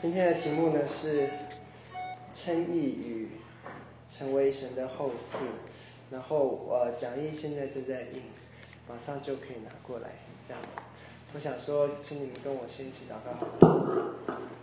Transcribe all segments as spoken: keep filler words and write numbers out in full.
今天的题目呢是称义与成为神的后嗣，然后呃讲义现在正在印，马上就可以拿过来，这样子。我想说，请你们跟我先一起祷告好了。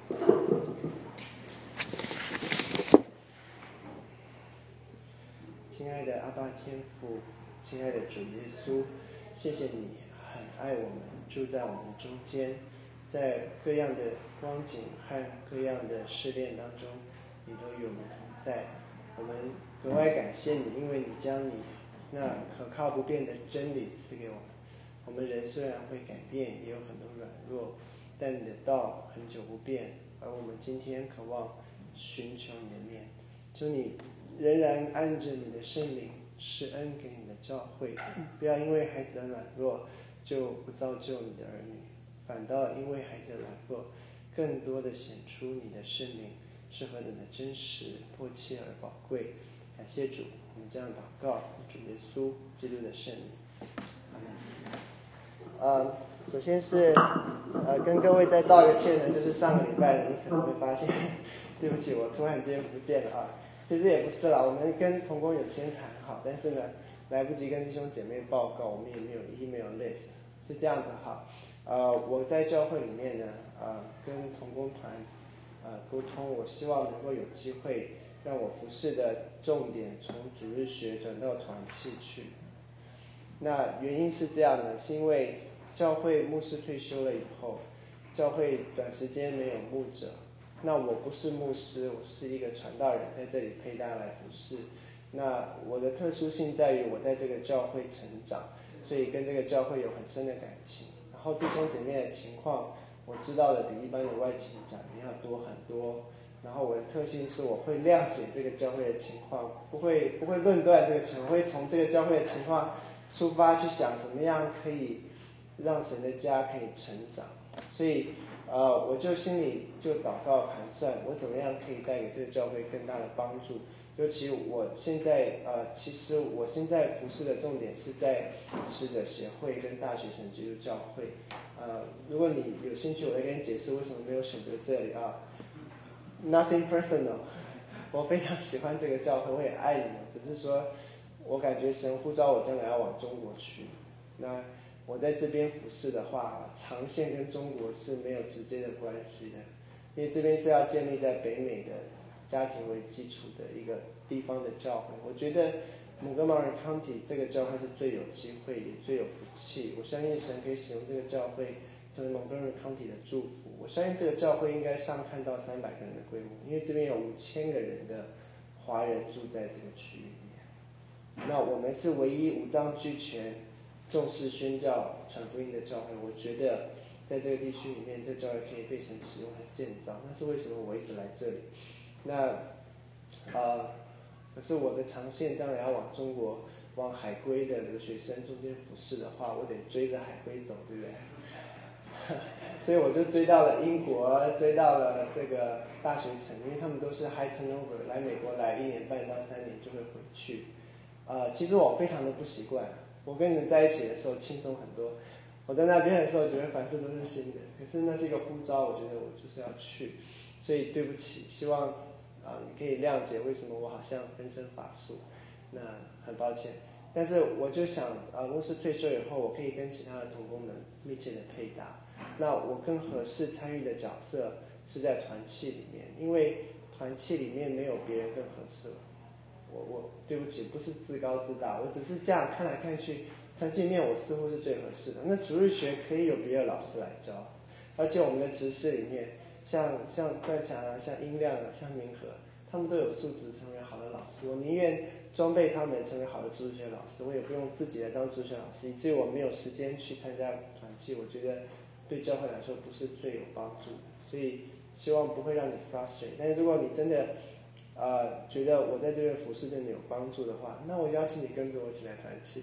亲爱的阿爸天父，亲爱的主耶稣，谢谢你很爱我们，住在我们中间，在各样的光景和各样的试炼当中，你都与我们同在。我们格外感谢你，因为你将你那可靠不变的真理赐给我们。我们人虽然会改变，也有很多软弱，但你的道很久不变，而我们今天渴望寻求你的面。求你仍然按着你的圣灵施恩给你的教会，不要因为孩子的软弱就不造就你的儿女，反倒因为孩子的软弱，更多的显出你的圣灵是何等的真实、迫切而宝贵。感谢主，我们这样祷告，主耶稣基督的圣名，阿门。呃，首先是呃跟各位再道个歉呢，就是上个礼拜你可能会发现，对不起，我突然间不见了啊。其实也不是啦，我们跟同工有先谈好，但是呢，来不及跟弟兄姐妹报告，我们也没有 email list， 是这样子哈。呃，我在教会里面呢，呃，跟同工团呃沟通，我希望能够有机会让我服侍的重点从主日学转到团契去。那原因是这样的，是因为教会牧师退休了以后，教会短时间没有牧者。那我不是牧师，我是一个传道人，在这里陪大家来服侍。那我的特殊性在于我在这个教会成长，所以跟这个教会有很深的感情。然后弟兄姐妹的情况，我知道的比一般的外勤长员要多很多。然后我的特性是我会谅解这个教会的情况，不会不会论断这个情况，我会从这个教会的情况出发去想怎么样可以让神的家可以成长。所以呃，我就心里就祷告盘算，我怎么样可以带给这个教会更大的帮助。尤其我现在呃，其实我现在服侍的重点是在使者协会跟大学生基督教会。呃，如果你有兴趣，我再跟你解释为什么没有选择这里啊。Nothing personal， 我非常喜欢这个教会，我也爱你们，只是说我感觉神呼召我将来要往中国去。那我在这边服侍的话，长线跟中国是没有直接的关系的，因为这边是要建立在北美的家庭为基础的一个地方的教会。我觉得Montgomery County 这个教会是最有机会也最有福气，我相信神可以使用这个教会成为Montgomery County 的祝福。我相信这个教会应该上看到三百个人的规模，因为这边有五千个人的华人住在这个区域里面。那我们是唯一五脏俱全、重视宣教传福音的教会。我觉得在这个地区里面，这教会可以被神使用和建造。那是为什么我一直来这里？那呃，可是我的长线将来要往中国、往海归的留学生中间服侍的话，我得追着海归走，对不对？所以我就追到了英国，追到了这个大学城，因为他们都是 high turnover， 来美国来一年半到三年就会回去。呃，其实我非常的不习惯。我跟你们在一起的时候轻松很多，我在那边的时候觉得凡事都是新的，可是那是一个呼召，我觉得我就是要去，所以对不起，希望啊、呃、你可以谅解为什么我好像分身乏术，那很抱歉。但是我就想啊，牧师退休以后，我可以跟其他的同工们密切的配搭。那我更合适参与的角色是在团契里面，因为团契里面没有别人更合适了。我我对不起，不是自高自大，我只是这样看来看去，团契里面我似乎是最合适的。那主日学可以有别的老师来教，而且我们的执事里面，像像段强啊，像音亮啊，像明和，他们都有素质成为好的老师。我宁愿装备他们成为好的主日学老师，我也不用自己来当主日学老师，以至于我没有时间去参加团契，我觉得对教会来说不是最有帮助的。所以希望不会让你 frustrate。但是如果你真的呃，觉得我在这边服侍对你有帮助的话，那我邀请你跟着我一起来团契。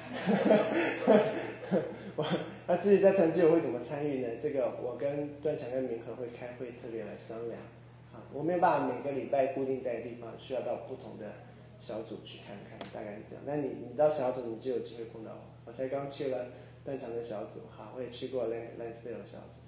我那至于在团契我会怎么参与呢？这个我跟段强跟明和会开会特别来商量。啊，我没有办法每个礼拜固定在一个地方，需要到不同的小组去看看，大概是这样。那你你到小组，你就有机会碰到我。我才刚去了段强的小组，哈，我也去过 Lansdale 小组。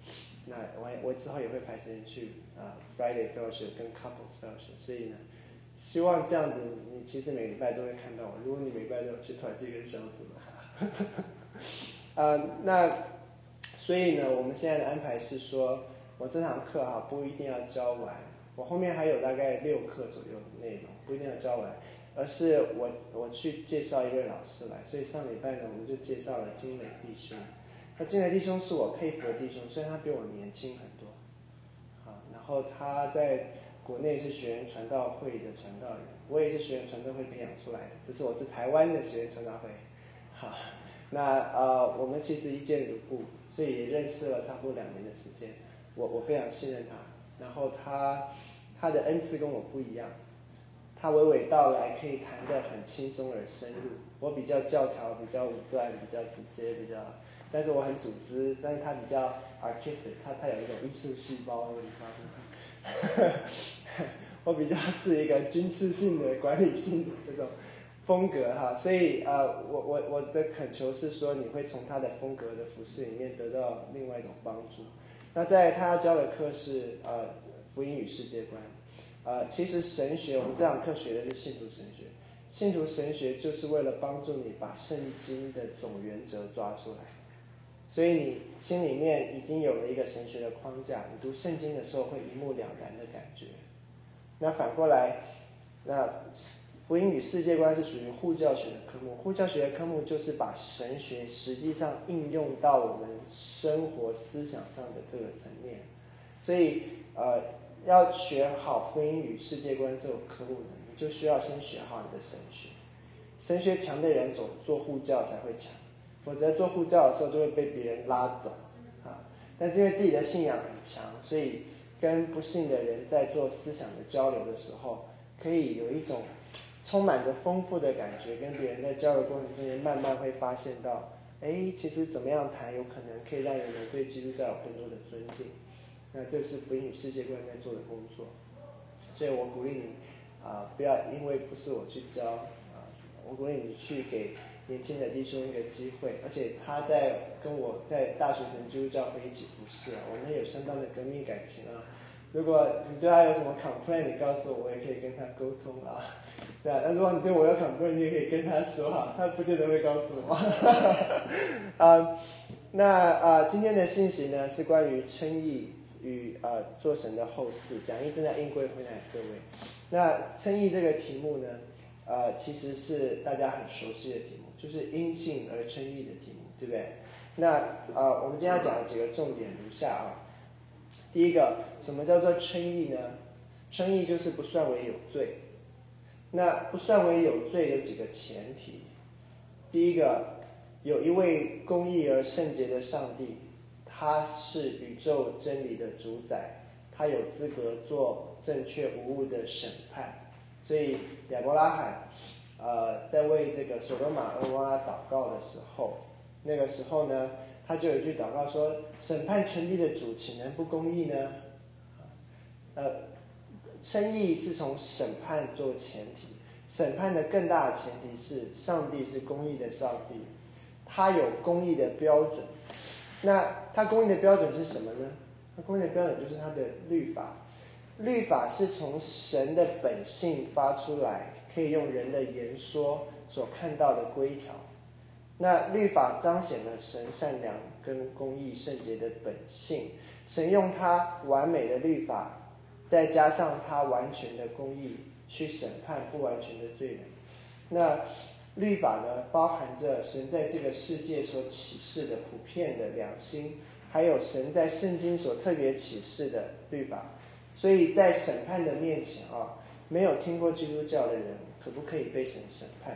那我我之后也会排时间去啊、呃、Friday Fellowship 跟 Couples Fellowship， 所以呢，希望这样子你其实每个礼拜都会看到我。如果你每个礼拜都有去团契跟小组的话，呃，那所以呢，我们现在的安排是说，我这堂课哈不一定要教完，我后面还有大概六课左右的内容，不一定要教完，而是我我去介绍一位老师来。所以上礼拜呢，我们就介绍了金磊弟兄。那金磊弟兄是我佩服的弟兄，虽然他比我年轻很多，啊，然后他在国内是学员传道会的传道人，我也是学员传道会培养出来的，只是我是台湾的学员传道会，好，那呃我们其实一见如故，所以也认识了差不多两年的时间，我我非常信任他，然后他他的恩赐跟我不一样，他娓娓道来可以谈得很轻松而深入，我比较教条，比较武断，比较直接，比较，但是我很组织，但是他比较 artistic， 他他有一种艺术细胞的地方，我比较是一个军事性的管理性的这种风格哈，所以呃我我我的恳求是说，你会从他的风格的服饰里面得到另外一种帮助。那在他要教的课是呃福音与世界观。呃，其实神学，我们这堂课学的是信徒神学。信徒神学就是为了帮助你把圣经的总原则抓出来，所以你心里面已经有了一个神学的框架，你读圣经的时候会一目了然的感觉。那反过来，那福音与世界观是属于护教学的科目，护教学的科目就是把神学实际上应用到我们生活思想上的各个层面，所以呃。要学好福音与世界观这种科目呢，你就需要先学好你的神学。神学强的人走做护教才会强，否则做护教的时候就会被别人拉走啊。但是因为自己的信仰很强，所以跟不信的人在做思想的交流的时候，可以有一种充满着丰富的感觉。跟别人在交流过程中间，慢慢会发现到，哎，其实怎么样谈有可能可以让人们对基督教有更多的尊敬。那这是福音与世界观在做的工作，所以我鼓励你啊、呃，不要因为不是我去教啊、呃，我鼓励你去给年轻的弟兄一个机会，而且他在跟我在大学城基督教会一起服侍啊，我们有相当的革命感情啊。如果你对他有什么 complaint， 你告诉我，我也可以跟他沟通啊。对啊，那如果你对我有 complaint， 你也可以跟他说哈，他不见得会告诉我。啊，那啊、呃，今天的信息呢是关于称义与呃做神的后事，讲义正在印柜回来各位。那称义这个题目呢，呃，其实是大家很熟悉的题目，就是因信而称义的题目，对不对？那呃，我们今天要讲的几个重点如下啊。第一个，什么叫做称义呢？称义就是不算为有罪。那不算为有罪有几个前提。第一个，有一位公义而圣洁的上帝，他是宇宙真理的主宰，他有资格做正确无误的审判。所以亚伯拉罕呃，在为这个所多玛蛾摩拉祷告的时候，那个时候呢，他就有一句祷告说：审判全地的主，岂能不公义呢？呃，称义是从审判做前提，审判的更大的前提是上帝是公义的上帝，他有公义的标准。那他公义的标准是什么呢？他公义的标准就是他的律法。律法是从神的本性发出来，可以用人的言说所看到的规条。那律法彰显了神善良跟公义圣洁的本性，神用他完美的律法，再加上他完全的公义，去审判不完全的罪人。那律法呢，包含着神在这个世界所启示的普遍的良心，还有神在圣经所特别启示的律法。所以在审判的面前啊，没有听过基督教的人，可不可以被神审判？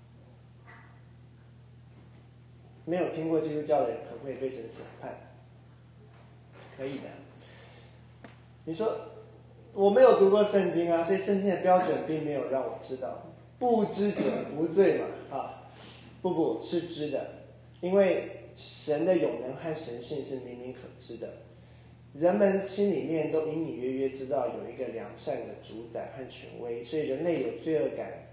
没有听过基督教的人，可不可以被神审判？可以的。你说我没有读过圣经啊，所以圣经的标准并没有让我知道，不知者无罪嘛，啊，不不是知的，因为神的永能和神性是明明可知的。人们心里面都隐隐约约知道有一个良善的主宰和权威，所以人类有罪恶感，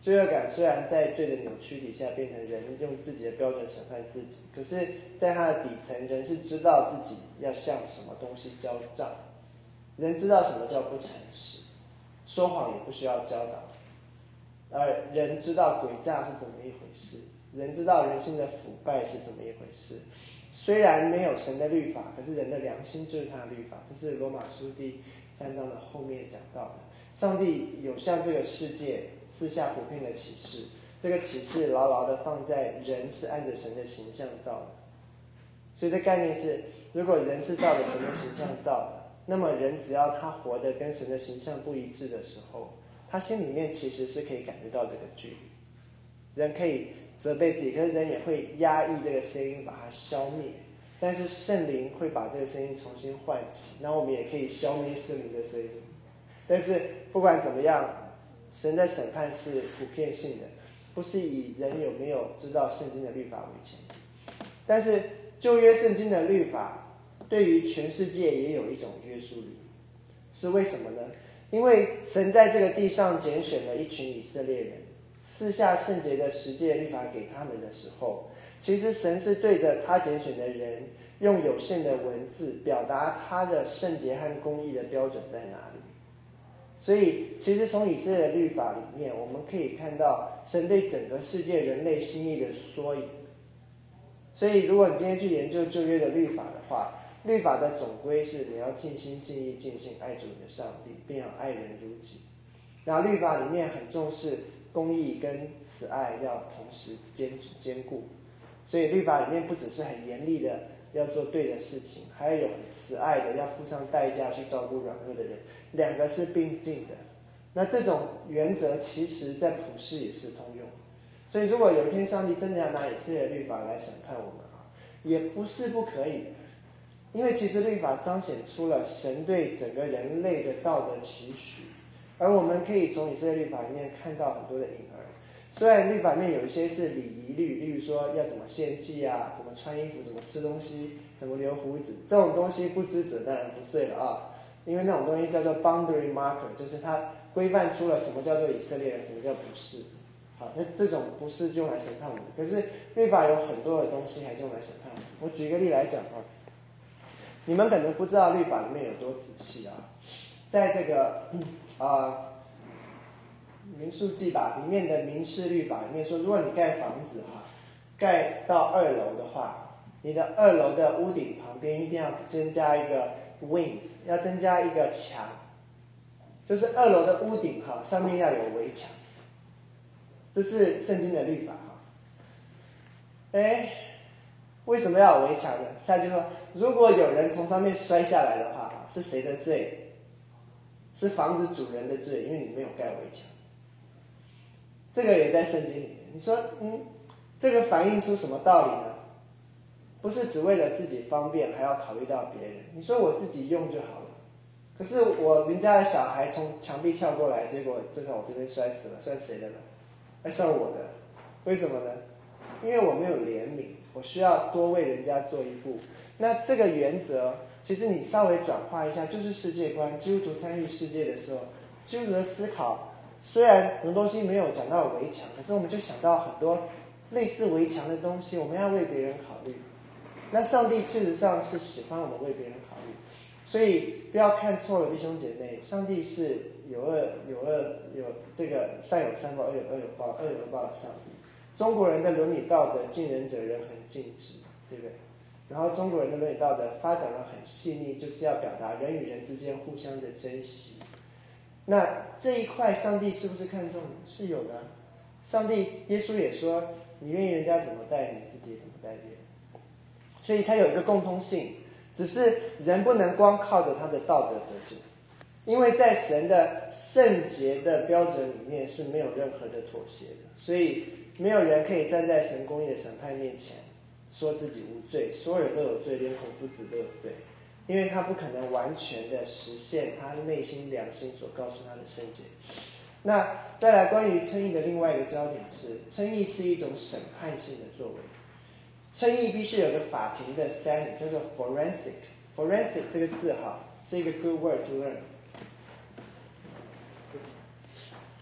罪恶感虽然在罪的扭曲底下变成人用自己的标准审判自己，可是在他的底层，人是知道自己要向什么东西交账，人知道什么叫不诚实，说谎也不需要教导，而人知道诡诈是怎么一回事，人知道人性的腐败是怎么一回事。虽然没有神的律法，可是人的良心就是他的律法，这是罗马书第三章的后面讲到的。上帝有向这个世界赐下普遍的启示，这个启示牢牢的放在人是按着神的形象造的。所以这概念是，如果人是照着神的形象造的，那么人只要他活得跟神的形象不一致的时候，他心里面其实是可以感觉到这个距离。人可以责备自己，可是人也会压抑这个声音，把它消灭。但是圣灵会把这个声音重新唤起，然后我们也可以消灭圣灵的声音。但是不管怎么样，神的审判是普遍性的，不是以人有没有知道圣经的律法为前提。但是旧约圣经的律法对于全世界也有一种约束力，是为什么呢？因为神在这个地上拣选了一群以色列人，赐下圣洁的十诫律法给他们的时候，其实神是对着他拣选的人用有限的文字表达他的圣洁和公义的标准在哪里。所以其实从以色列的律法里面，我们可以看到神对整个世界人类心意的缩影。所以如果你今天去研究旧约的律法的话，律法的总归是你要尽心尽意尽性爱主你的上帝，并要爱人如己。然后律法里面很重视公义跟慈爱要同时兼兼顾，所以律法里面不只是很严厉的要做对的事情，还有很慈爱的要付上代价去照顾软弱的人，两个是并进的。那这种原则其实在普世也是通用。所以如果有一天上帝真的要拿以色列的律法来审判我们啊，也不是不可以的。因为其实律法彰显出了神对整个人类的道德期许，而我们可以从以色列律法里面看到很多的影儿。虽然律法里面有一些是礼仪律，例如说要怎么献祭啊，怎么穿衣服，怎么吃东西，怎么留胡子，这种东西不知者当然不罪了啊。因为那种东西叫做 boundary marker， 就是它规范出了什么叫做以色列人，什么叫不是。好，那这种不是用来审判我们，可是律法有很多的东西还是用来审判我们。我举一个例来讲啊，你们可能不知道律法里面有多仔细啊，在这个啊、呃、民数记吧里面的民事律法里面说，如果你盖房子哈，盖到二楼的话，你的二楼的屋顶旁边一定要增加一个 wings， 要增加一个墙，就是二楼的屋顶哈上面要有围墙。这是圣经的律法哈。哎，为什么要有围墙呢？下句说，如果有人从上面摔下来的话，是谁的罪？是房子主人的罪，因为你没有盖围墙。这个也在圣经里面。你说，嗯，这个反映出什么道理呢？不是只为了自己方便，还要考虑到别人。你说我自己用就好了，可是我人家的小孩从墙壁跳过来，结果正好我这边摔死了，算谁的呢？还算我的。为什么呢？因为我没有怜悯，我需要多为人家做一步。那这个原则其实你稍微转化一下，就是世界观。基督徒参与世界的时候，基督徒的思考虽然很多东西没有讲到围墙，可是我们就想到很多类似围墙的东西，我们要为别人考虑。那上帝事实上是喜欢我们为别人考虑，所以不要看错了弟兄姐妹，上帝是有恶有恶有这个善有善报，恶有恶有报，恶有恶报的上帝。中国人的伦理道德，敬人者人恒敬之，对不对？然后中国人的伦理道德发展得很细腻，就是要表达人与人之间互相的珍惜。那这一块上帝是不是看重？是有的。上帝耶稣也说，你愿意人家怎么待你，自己也怎么待别人。所以它有一个共通性，只是人不能光靠着他的道德得救，因为在神的圣洁的标准里面是没有任何的妥协的，所以没有人可以站在神公义的审判面前说自己无罪，所有人都有罪，连孔夫子都有罪，因为他不可能完全的实现他内心良心所告诉他的圣洁。那再来关于称义的另外一个焦点是，称义是一种审判性的作为。称义必须有个法庭的 standing， 叫做 forensic。forensic 这个字哈是一个 good word to learn。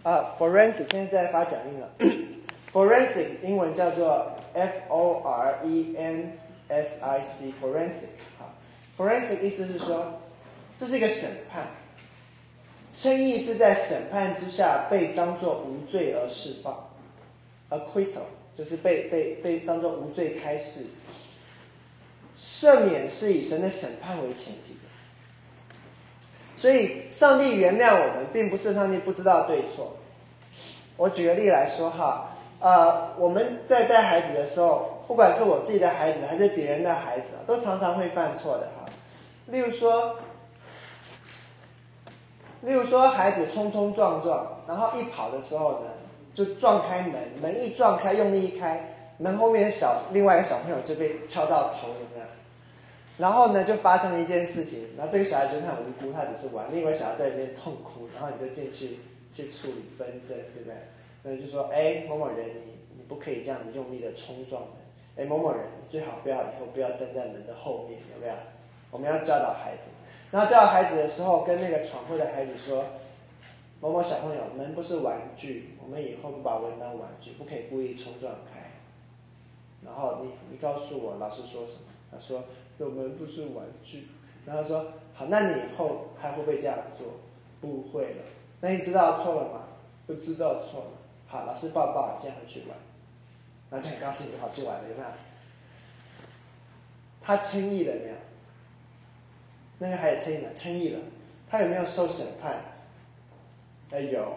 啊 ，forensic 现在在发讲义了。forensic 英文叫做 F O R E N S I C，forensic 好 ，forensic 意思是说，这是一个审判，称义是在审判之下被当作无罪而释放 ，acquittal 就是被被被当作无罪开释，赦免是以神的审判为前提的，所以上帝原谅我们，并不是上帝不知道对错。我举个例来说哈。呃，我们在带孩子的时候，不管是我自己的孩子还是别人的孩子，都常常会犯错的哈。例如说，例如说孩子冲冲撞撞，然后一跑的时候呢，就撞开门，门一撞开，用力一开，门后面的小另外一个小朋友就被敲到头了，然后呢就发生了一件事情，然后这个小孩觉得很无辜，他只是玩，另外一个小孩在里面痛哭，然后你就进去去处理纷争，对不对？那就说，哎，某某人，你你不可以这样子用力的冲撞门。哎，某某人，你最好不要以后不要站在门的后面，有没有？我们要教导孩子。然后教导孩子的时候，跟那个闯祸的孩子说，某某小朋友，门不是玩具，我们以后不把门当玩具，不可以故意冲撞开。然后你你告诉我老师说什么？他说，门不是玩具。然后说，好，那你以后还会不会这样做？不会了。那你知道错了吗？不知道错了。好，老师抱抱，现在回去玩，然后就很高兴，就跑去玩了，有没有？他称义了没有？那个孩子称义了，称义了，他有没有受审判？哎，有。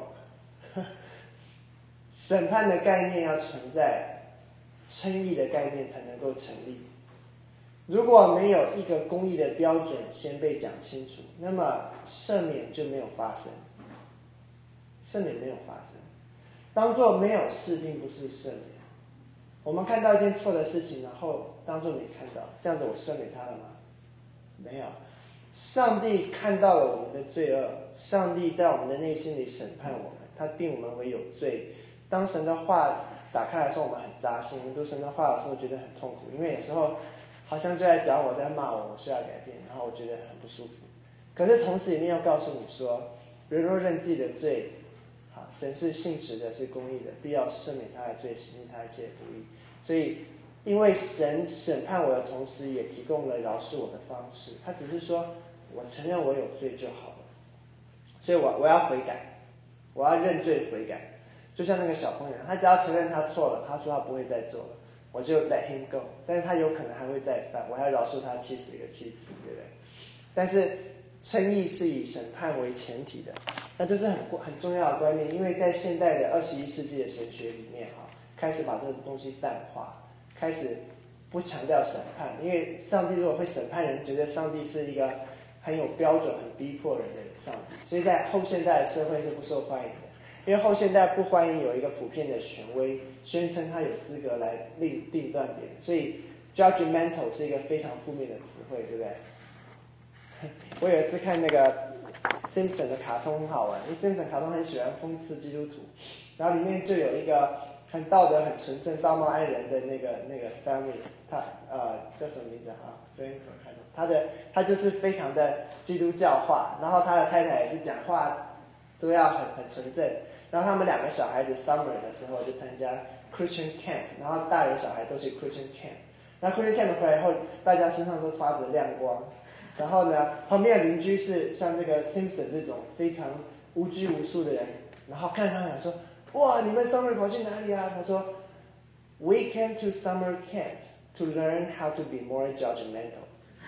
审判的概念要存在，称义的概念才能够成立。如果没有一个公义的标准先被讲清楚，那么赦免就没有发生，赦免没有发生。当作没有事，并不是赦免。我们看到一件错的事情，然后当作没看到，这样子我赦免他了吗？没有。上帝看到了我们的罪恶，上帝在我们的内心里审判我们，他定我们为有罪。当神的话打开来的时候，我们很扎心；我们读神的话的时候，觉得很痛苦，因为有时候好像就在讲我，在骂我，我需要改变，然后我觉得很不舒服。可是同时里面要告诉你说，人若认自己的罪，好，神是信实的，是公义的，必要赦免他的罪，洗净他一切不义。所以，因为神审判我的同时，也提供了饶恕我的方式。他只是说我承认我有罪就好了，所以我我要悔改，我要认罪悔改。就像那个小朋友，他只要承认他错了，他说他不会再做了，我就 let him go。但是他有可能还会再犯，我还要饶恕他七十个七次，对不对？但是称义是以审判为前提的，那这是很很重要的观念，因为在现代的二十一世纪的神学里面哈，开始把这个东西淡化，开始不强调审判，因为上帝如果会审判人，觉得上帝是一个很有标准、很逼迫人的上帝，所以在后现代的社会是不受欢迎的。因为后现代不欢迎有一个普遍的权威，宣称他有资格来定定断别人，所以 judgmental 是一个非常负面的词汇，对不对？我有一次看那个 Simpson 的卡通很好玩，因为 Simpson 卡通很喜欢讽刺基督徒，然后里面就有一个很道德、很纯正、道貌岸然的那个那个 family， 他呃叫什么名字啊 ？Frank 还是他的他就是非常的基督教化，然后他的太太也是讲话都要很很纯正。然后他们两个小孩子 summer 的时候就参加 Christian camp， 然后大人小孩都去 Christian camp。那 Christian camp 回来后，大家身上都发着亮光。然后呢，旁边的邻居是像这个 Simpson 这种非常无拘无束的人，然后看他想说：“哇，你们 summer 跑去哪里啊？”他说 ：“We came to summer camp to learn how to be more judgmental.”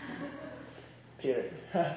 Period.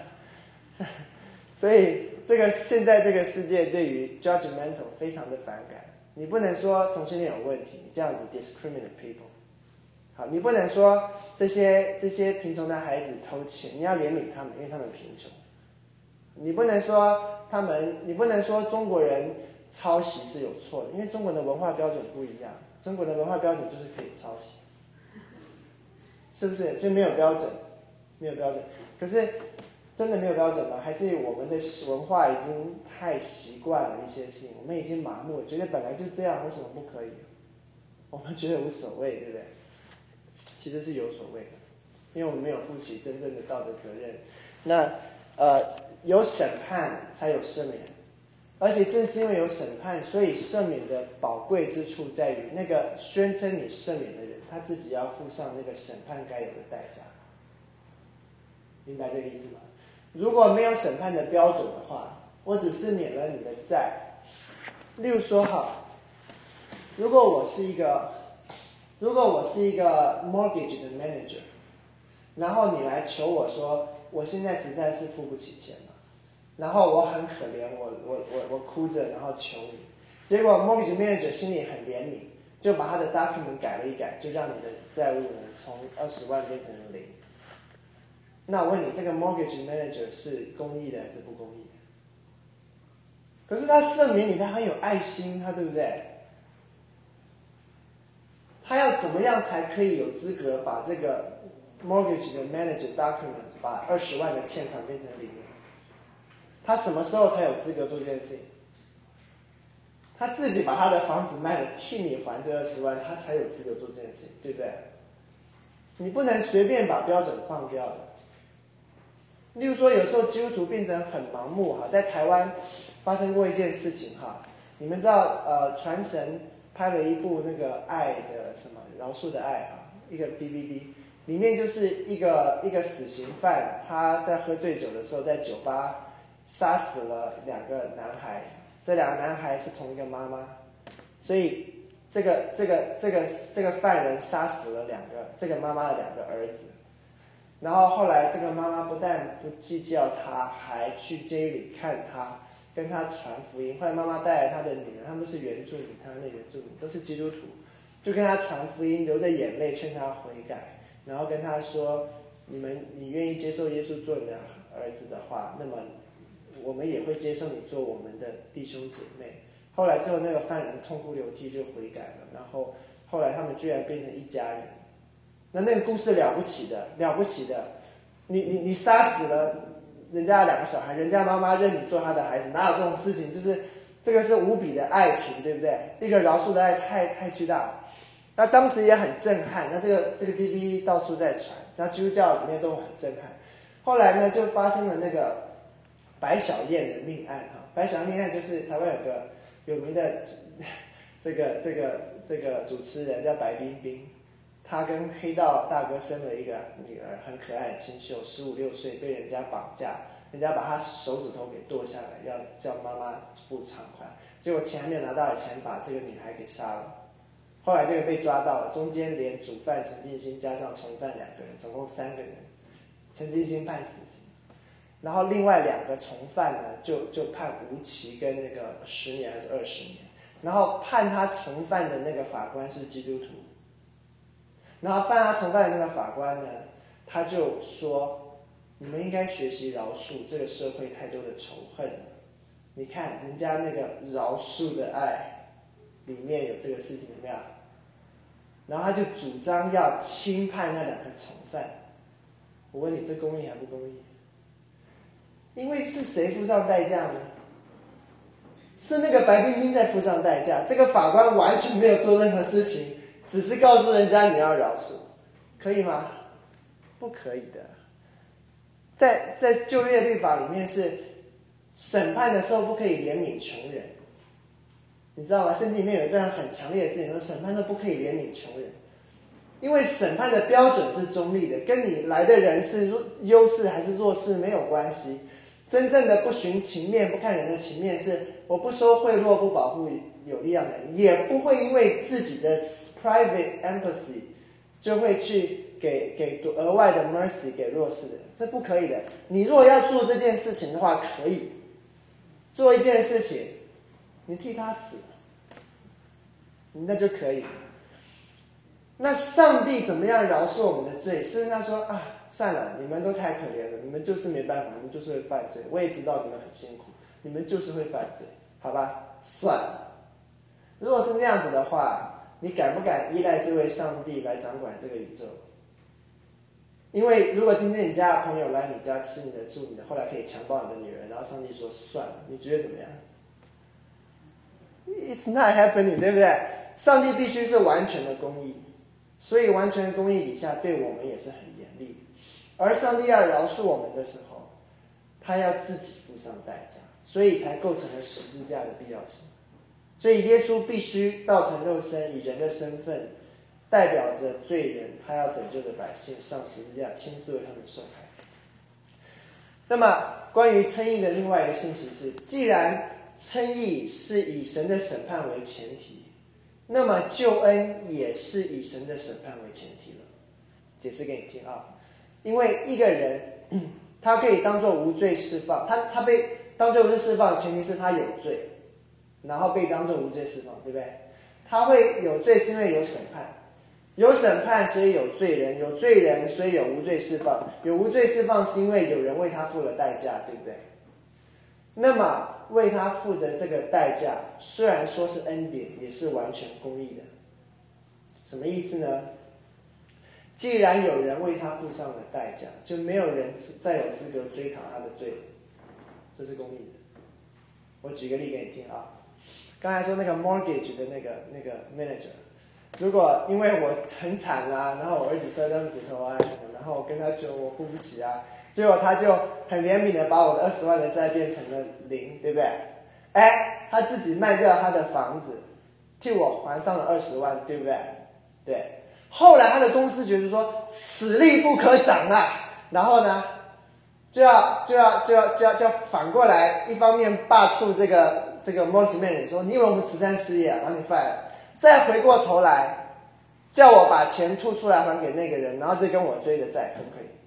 所以这个现在这个世界对于 judgmental 非常的反感。你不能说同性恋有问题，你这样子 discriminate people。好，你不能说这些这些贫穷的孩子偷钱，你要怜悯他们，因为他们贫穷。你不能说他们，你不能说中国人抄袭是有错的，因为中国的文化标准不一样。中国的文化标准就是可以抄袭，是不是？所以没有标准，没有标准。可是真的没有标准吗？还是我们的文化已经太习惯了一些事情，我们已经麻木了，觉得本来就这样，为什么不可以？我们觉得无所谓，对不对？其实是有所谓的，因为我们没有负起真正的道德责任。那呃，有审判才有赦免， 而且正是因为有审判，所以赦免的宝贵之处在于，那个宣称你赦免的人，他自己要付上那个审判该有的代价。明白这个意思吗？如果没有审判的标准的话，我只是免了你的债。例如说哈，如果我是一个，如果我是一个 mortgage 的 manager， 然后你来求我说，我现在实在是付不起钱了，然后我很可怜，我我我我哭着，然后求你，结果 mortgage manager 心里很怜悯，就把他的 document 改了一改，就让你的债务呢从二十万变成零。那我问你，这个 mortgage manager 是公义的还是不公义的？可是他赦免你，他很有爱心，他对不对？他要怎么样才可以有资格把这个 mortgage 的 manager document 把二十万的欠款变成零？他什么时候才有资格做这件事情？他自己把他的房子卖了，替你还这二十万，他才有资格做这件事情，对不对？你不能随便把标准放掉的。例如说，有时候基督徒变成很盲目哈，在台湾发生过一件事情哈，你们知道呃，传神拍了一部那个爱的什么饶恕的爱哈，一个 D V D， 里面就是一个一个死刑犯，他在喝醉酒的时候在酒吧杀死了两个男孩，这两个男孩是同一个妈妈，所以这个这个这个这个犯人杀死了两个这个妈妈的两个儿子。然后后来这个妈妈不但不计较他，还去监狱里看他，跟他传福音。后来妈妈带来他的女儿，他们都是原住民，台湾的原住民都是基督徒，就跟他传福音，流着眼泪劝他悔改，然后跟他说：你们你愿意接受耶稣做你的儿子的话，那么我们也会接受你做我们的弟兄姐妹。后来最后那个犯人痛哭流涕就悔改了，然后后来他们居然变成一家人。那那个故事了不起的，了不起的，你你你杀死了人家的两个小孩，人家妈妈认你做他的孩子，哪有这种事情？就是这个是无比的爱情，对不对？一个饶恕的爱太太巨大了。那当时也很震撼，那这个这个 D V D 到处在传，那基督教里面都很震撼。后来呢，就发生了那个白小燕的命案哈。白小燕命案就是台湾有个有名的这个这个这个主持人叫白冰冰。他跟黑道大哥生了一个女儿，很可爱很清秀，十五六岁被人家绑架，人家把他手指头给剁下来，要叫妈妈付偿款，结果钱还没有拿到的钱把这个女孩给杀了。后来这个被抓到了，中间连主犯陈进兴加上从犯两个人，总共三个人，陈进兴判死刑，然后另外两个从犯呢就就判无期跟那个十年还是二十年，然后判他从犯的那个法官是基督徒。然后犯他从犯的那个法官呢，他就说：你们应该学习饶恕，这个社会太多的仇恨了。你看人家那个饶恕的爱里面有这个事情，有没有？然后他就主张要轻判那两个从犯。我问你，这公义还不公义？因为是谁付上代价呢？是那个白冰冰在付上代价，这个法官完全没有做任何事情。只是告诉人家你要饶恕，可以吗？不可以的。在在旧约律法里面是审判的时候不可以怜悯穷人，你知道吗？圣经里面有一段很强烈的字眼说，审判都不可以怜悯穷人，因为审判的标准是中立的，跟你来的人是优势还是弱势没有关系。真正的不循情面、不看人的情面是，我不收贿赂、不保护有力量的人，也不会因为自己的private empathy 就会去给给额外的 mercy 给弱势的人，这不可以的。你如果要做这件事情的话，可以做一件事情，你替他死，那就可以。那上帝怎么样饶恕我们的罪？是不是他说啊，算了，你们都太可怜了，你们就是没办法，你们就是会犯罪。我也知道你们很辛苦，你们就是会犯罪，好吧，算了。如果是那样子的话，你敢不敢依赖这位上帝来掌管这个宇宙？因为如果今天你家的朋友来你家吃你的住你的，后来可以强暴你的女儿，然后上帝说算了，你觉得怎么样？ It's not happening， 对不对？上帝必须是完全的公义，所以完全的公义底下对我们也是很严厉。而上帝要饶恕我们的时候，他要自己付上代价。 所以才构成了十字架的必要性。所以耶稣必须道成肉身，以人的身份代表着罪人，他要拯救的百姓上十字架，亲自为他们受害。那么关于称义的另外一个信息是，既然称义是以神的审判为前提，那么救恩也是以神的审判为前提了。解释给你听啊，因为一个人他可以当作无罪释放，他他被当作无罪释放，前提是他有罪，然后被当作无罪释放，对不对？他会有罪是因为有审判，有审判所以有罪人，有罪人所以有无罪释放，有无罪释放是因为有人为他付了代价，对不对？那么为他付的这个代价虽然说是恩典，也是完全公义的。什么意思呢？既然有人为他付上了代价，就没有人再有资格追讨他的罪，这是公义的。我举个例给你听啊，刚才说那个 mortgage 的那个那个 manager， 如果因为我很惨啊，然后我儿子摔断骨头啊什么，然后我跟他求我付不起啊，结果他就很怜悯的把我的二十万的债变成了零，对不对？哎，他自己卖掉他的房子，替我还上了二十万，对不对？对。后来他的公司觉得说此力不可长啊，然后呢，就要就要就要就要就要反过来，一方面罢黜这个这个 mortgage manager 说你以为我们慈善事业啊，把你 fire， 再回过头来叫我把钱吐出来还给那个人，然后再跟我追的债，可不可以？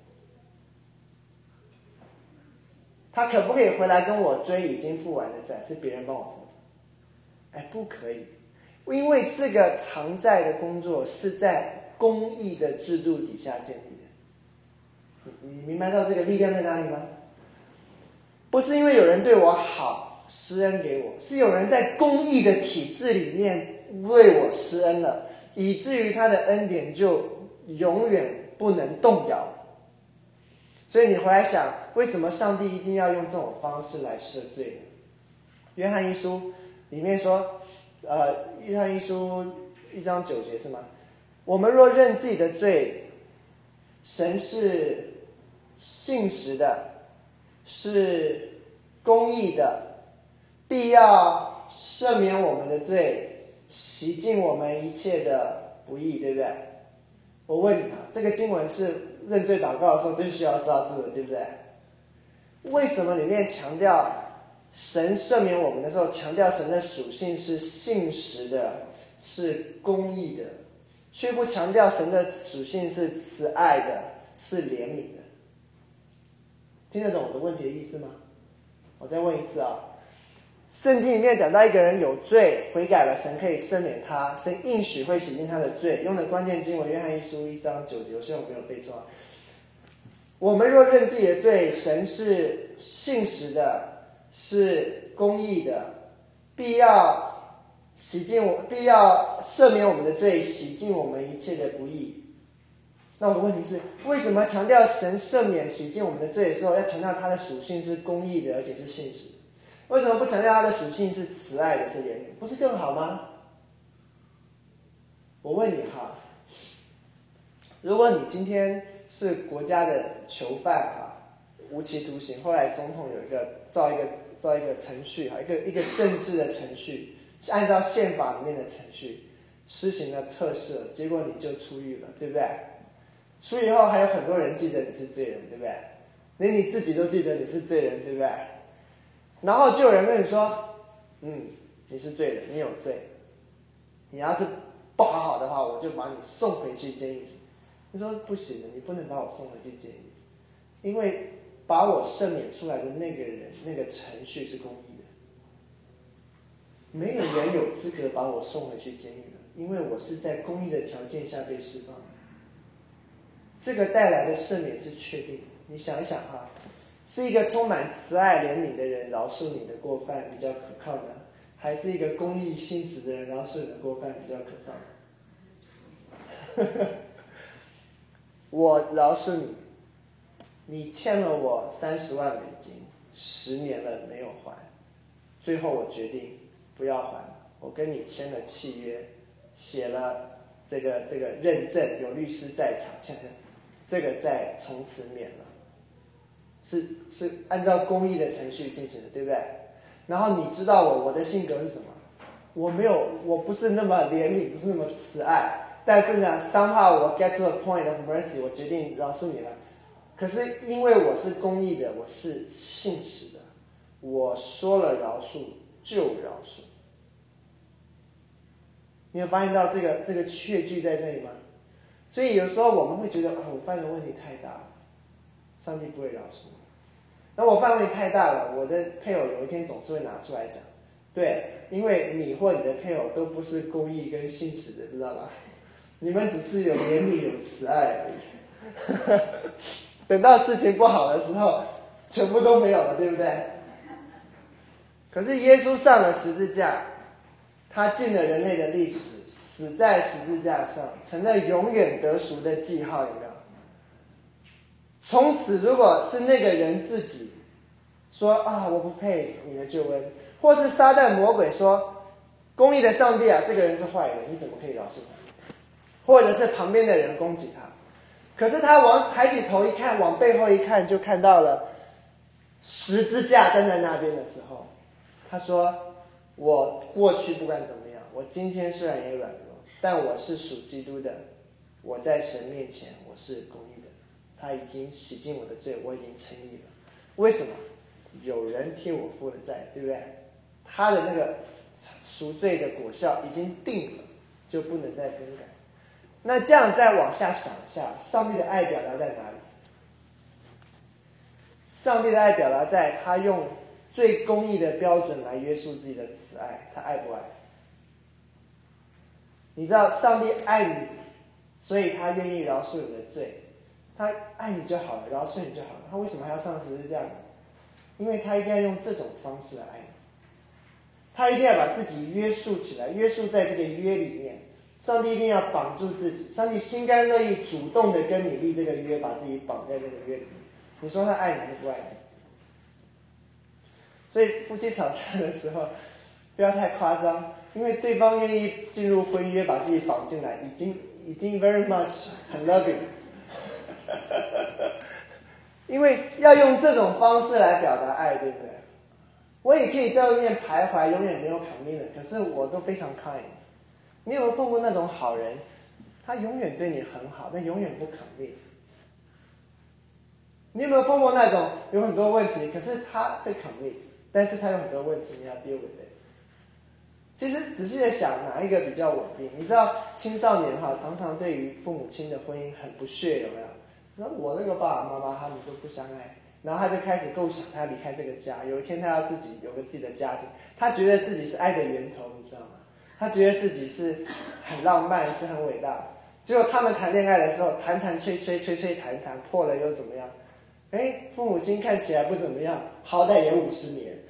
他可不可以回来跟我追已经付完的债，是别人帮我付的？哎，不可以，因为这个偿债的工作是在公义的制度底下建立的。你你明白到这个力量在哪里吗？不是因为有人对我好施恩给我，是有人在公义的体制里面为我施恩了，以至于他的恩典就永远不能动摇。所以你回来想，为什么上帝一定要用这种方式来赦罪呢？约翰一书里面说，呃，约翰一书一章九节是吗？我们若认自己的罪，神是信实的，是公义的，必要赦免我们的罪，洗净我们一切的不义，对不对？我问你啊，这个经文是认罪祷告的时候最需要照字的，对不对？为什么里面强调神赦免我们的时候，强调神的属性是信实的，是公义的，却不强调神的属性是慈爱的，是怜悯的？听得懂我的问题的意思吗？我再问一次啊，圣经里面讲到一个人有罪悔改了，神可以赦免他，神应许会洗净他的罪，用的关键经文约翰一书一章九节，我希望我没有背错。我们若认自己的罪，神是信实的，是公义的，必要洗净我，必要赦免我们的罪，洗净我们一切的不义。那我的问题是，为什么强调神赦免洗净我们的罪的时候，要强调他的属性是公义的，而且是信实？为什么不强调他的属性是慈爱的，是怜悯？不是更好吗？我问你哈，如果你今天是国家的囚犯哈，无期徒刑，后来总统有一个照一个照一个程序哈，一个一个政治的程序，按照宪法里面的程序施行了特赦，结果你就出狱了，对不对？出狱后还有很多人记得你是罪人，对不对？连你自己都记得你是罪人，对不对？然后就有人跟你说，嗯，你是罪人，你有罪，你要是不好好的话，我就把你送回去监狱。你说不行的，你不能把我送回去监狱，因为把我赦免出来的那个人，那个程序是公义的，没有人有资格把我送回去监狱的，因为我是在公义的条件下被释放的。这个带来的赦免是确定的。你想一想哈，是一个充满慈爱怜悯的人饶恕你的过犯比较可靠呢，还是一个公义信实的人饶恕你的过犯比较可靠呢？我饶恕你，你欠了我三十万美金，十年了没有还，最后我决定不要还了，我跟你签了契约，写了这个这个认证，有律师在场，签了这个债从此免了，是是按照公义的程序进行的，对不对？ 然后你知道我我的性格是什么？我没有，我不是那么怜悯，不是那么慈爱，但是呢 somehow 我 get to a point of mercy， 我决定饶恕你了。可是因为我是公义的，我是信实的，我说了饶恕就饶恕。你有发现到这个这个确据在这里吗？所以有时候我们会觉得啊，我犯的问题太大了，上帝不会饶恕我。那我犯的问题太大了，我的配偶有一天总是会拿出来讲，对，因为你或你的配偶都不是公义跟信实的，知道吧？你们只是有怜悯有慈爱而已。等到事情不好的时候，全部都没有了，对不对？可是耶稣上了十字架，他进了人类的历史，死在十字架上，成了永远得赎的记号，有没有？从此如果是那个人自己说啊，我不配你的救恩，或是撒旦魔鬼说公义的上帝啊，这个人是坏人，你怎么可以饶恕他？或者是旁边的人攻击他，可是他往抬起头一看，往背后一看，就看到了十字架站在那边的时候，他说我过去不管怎么样，我今天虽然也软弱，但我是属基督的，我在神面前我是公义的，他已经洗净我的罪，我已经称义了。为什么？有人替我付了债，对不对？他的那个赎罪的果效已经定了，就不能再更改。那这样再往下想一下，上帝的爱表达在哪里？上帝的爱表达在他用最公义的标准来约束自己的慈爱，他爱不爱？你知道上帝爱你，所以他愿意饶恕你的罪，他爱你就好了，饶恕你就好了，他为什么还要上十字架呢？因为他一定要用这种方式来爱你，他一定要把自己约束起来，约束在这个约里面。上帝一定要绑住自己，上帝心甘乐意主动的跟你立这个约，把自己绑在这个约里面。你说他爱你还是不爱你？所以夫妻吵架的时候不要太夸张，因为对方愿意进入婚约，把自己绑进来，已经已经 very much 很 loving。因为要用这种方式来表达爱，对不对？我也可以在外面徘徊，永远没有 commitment， 可是我都非常 kind。你有没有碰过那种好人，他永远对你很好，但永远不 commit？ 你有没有碰过那种有很多问题，可是他会 commit， 但是他有很多问题你要 deal with it？ 其实仔细的想，哪一个比较稳定？你知道青少年哈，常常对于父母亲的婚姻很不屑，有没有？那我那个爸爸妈妈他们都不相爱，然后他就开始构想他离开这个家，有一天他要自己有个自己的家庭，他觉得自己是爱的源头，你知道吗？他觉得自己是很浪漫，是很伟大的。结果他们谈恋爱的时候，谈谈吹吹吹吹谈谈，破了又怎么样？哎，父母亲看起来不怎么样，好歹也五十年。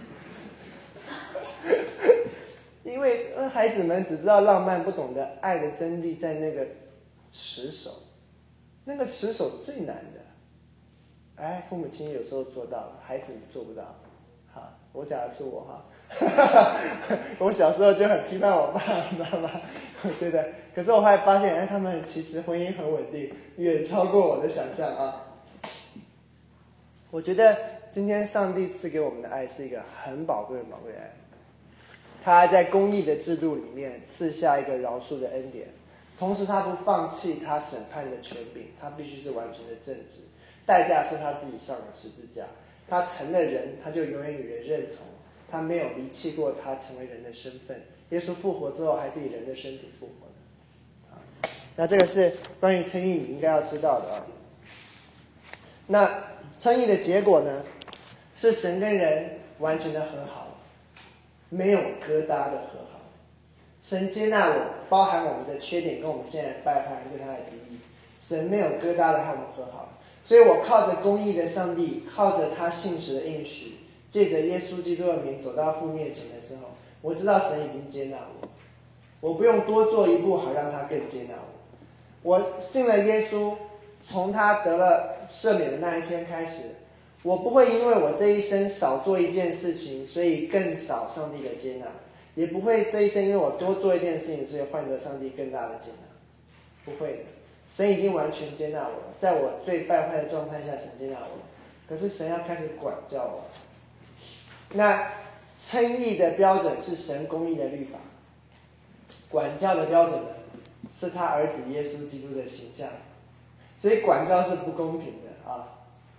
因为孩子们只知道浪漫，不懂得爱的真谛在那个持守，那个持守最难的。哎，父母亲有时候做到了，孩子做不到。好，我讲的是我哈。我小时候就很批判我爸爸妈妈，对的。可是我后来发现，哎，他们其实婚姻很稳定，远超过我的想象啊。我觉得今天上帝赐给我们的爱是一个很宝贵的宝贵的爱，他在公义的制度里面赐下一个饶恕的恩典，同时他不放弃他审判的权柄，他必须是完全的正直，代价是他自己上了十字架，他成了人，他就永远与人认同，他没有离弃过他成为人的身份。耶稣复活之后还是以人的身体复活的。那这个是关于称义你应该要知道的啊。那称义的结果呢，是神跟人完全的和好，没有疙瘩的和好。神接纳我们，包含我们的缺点跟我们现在败坏对他的敌意，神没有疙瘩的和我们和好。所以我靠着公义的上帝，靠着他信实的应许，借着耶稣基督的名走到父面前的时候，我知道神已经接纳我，我不用多做一步好让他更接纳我。我信了耶稣，从他得了赦免的那一天开始，我不会因为我这一生少做一件事情，所以更少上帝的接纳，也不会这一生因为我多做一件事情，所以换得上帝更大的接纳。不会的，神已经完全接纳我了，在我最败坏的状态下，神接纳我了。可是神要开始管教我。那称义的标准是神公义的律法，管教的标准呢是他儿子耶稣基督的形象，所以管教是不公平的啊。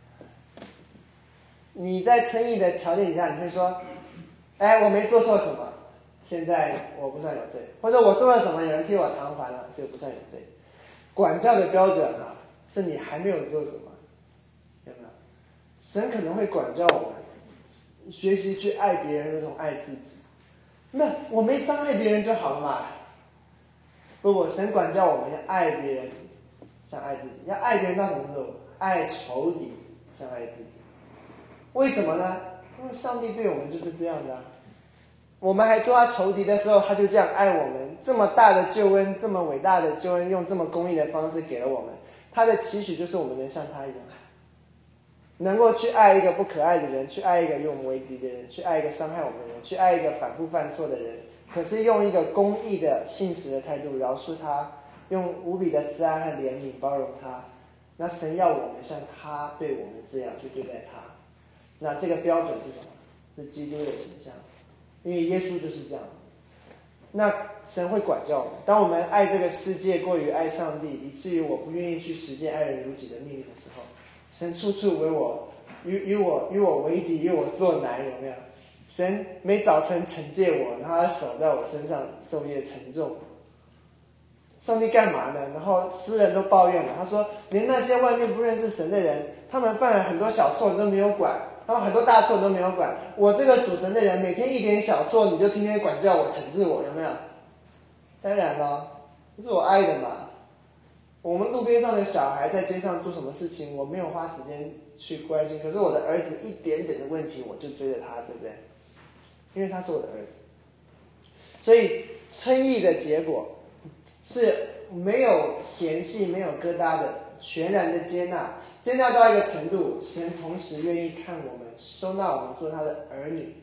你在称义的条件底下，你会说，哎，我没做错什么，现在我不算有罪，或者我做了什么，有人替我偿还了，所以我不算有罪。管教的标准啊，是你还没有做什么，有没有？神可能会管教我们，学习去爱别人如同爱自己。那我没伤害别人就好了嘛？不不，神管教我们要爱别人像爱自己，要爱别人到什么程度？爱仇敌像爱自己。为什么呢？因为上帝对我们就是这样的啊。我们还做他仇敌的时候，他就这样爱我们。这么大的救恩，这么伟大的救恩，用这么公义的方式给了我们。他的期许就是我们能像他一样，能够去爱一个不可爱的人，去爱一个与我们为敌的人，去爱一个伤害我们的人，去爱一个反复犯错的人，可是用一个公义的信实的态度饶恕他，用无比的慈爱和怜悯包容他。那神要我们像他对我们这样去对待他。那这个标准是什么？是基督的形象，因为耶稣就是这样子。那神会管教我们，当我们爱这个世界过于爱上帝，以至于我不愿意去实践爱人如己的命令的时候，神处处为我与与我与我为敌，与我作难，有没有？神每早晨惩戒我，然后他的手在我身上昼夜沉重。上帝干嘛呢？然后诗人都抱怨了，他说连那些外面不认识神的人，他们犯了很多小错你都没有管，他们很多大错你都没有管，我这个属神的人每天一点小错你就天天管教我惩治我，有没有？当然了，这是我爱的嘛。我们路边上的小孩在街上做什么事情，我没有花时间去关心，可是我的儿子一点点的问题我就追着他，对不对？因为他是我的儿子。所以称义的结果是没有嫌隙，没有疙瘩的，全然的接纳，接纳到一个程度，神同时愿意看我们，收纳我们做他的儿女。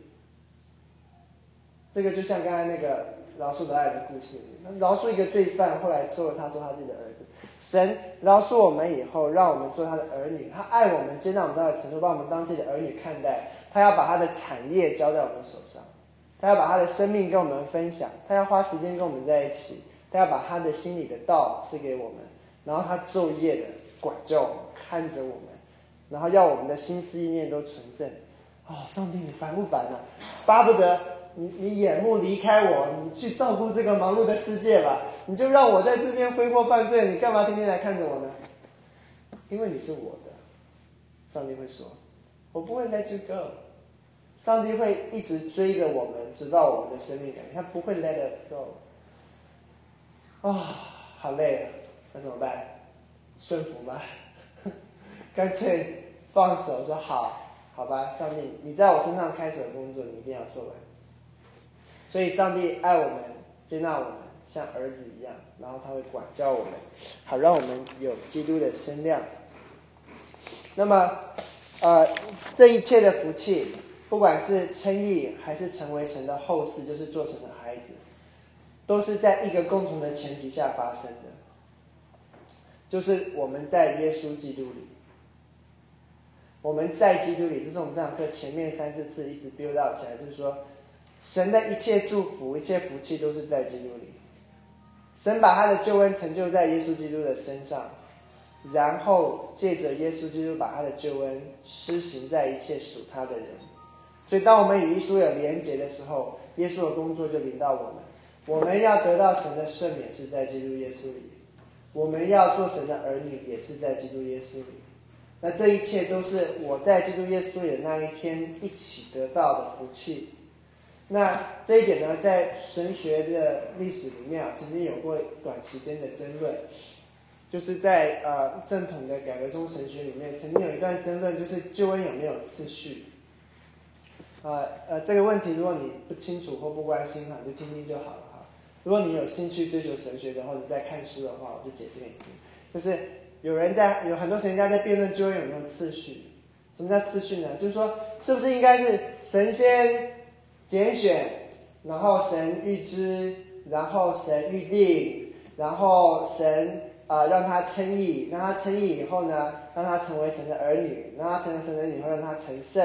这个就像刚才那个饶恕的爱的故事，饶恕一个罪犯，后来收了他做他自己的儿子。神饶恕我们以后，让我们做他的儿女，他爱我们，接纳我们到的程度，把我们当自己的儿女看待。他要把他的产业交在我们手上，他要把他的生命跟我们分享，他要花时间跟我们在一起，他要把他的心里的道赐给我们，然后他昼夜的管教我们，看着我们，然后要我们的心思意念都纯正。哦，上帝你烦不烦啊？巴不得你你眼目离开我，你去照顾这个忙碌的世界吧，你就让我在这边挥霍犯罪，你干嘛天天来看着我呢？因为你是我的。上帝会说，我不会 let you go。 上帝会一直追着我们，直到我们的生命改变，他不会 let us go。 啊、哦，好累啊，那怎么办？顺服吗？干脆放手说好，好吧，上帝，你在我身上开始的工作，你一定要做完。所以上帝爱我们，接纳我们，像儿子一样，然后他会管教我们，好让我们有基督的身量。那么，呃，这一切的福气，不管是称义还是成为神的后嗣，就是做神的孩子，都是在一个共同的前提下发生的，就是我们在耶稣基督里。我们在基督里，这是我们这堂课前面三四次一直 build up 起来，就是说神的一切祝福，一切福气都是在基督里。神把他的救恩成就在耶稣基督的身上，然后借着耶稣基督把他的救恩施行在一切属他的人。所以当我们与耶稣有连结的时候，耶稣的工作就临到我们。我们要得到神的赦免是在基督耶稣里，我们要做神的儿女也是在基督耶稣里。那这一切都是我在基督耶稣里的那一天一起得到的福气。那这一点呢，在神学的历史里面啊，曾经有过短时间的争论，就是在呃正统的改革宗神学里面，曾经有一段争论，就是救恩有没有次序。呃呃，这个问题如果你不清楚或不关心哈，你就听听就好了哈。如果你有兴趣追求神学的，或者在看书的话，我就解释给你听。就是有人在有很多神学家在辩论救恩有没有次序。什么叫次序呢？就是说，是不是应该是神先拣选，然后神预知，然后神预定，然后神呃让他称义，让他称义以后呢，让他成为神的儿女，让他成为神的儿女以后让他成圣，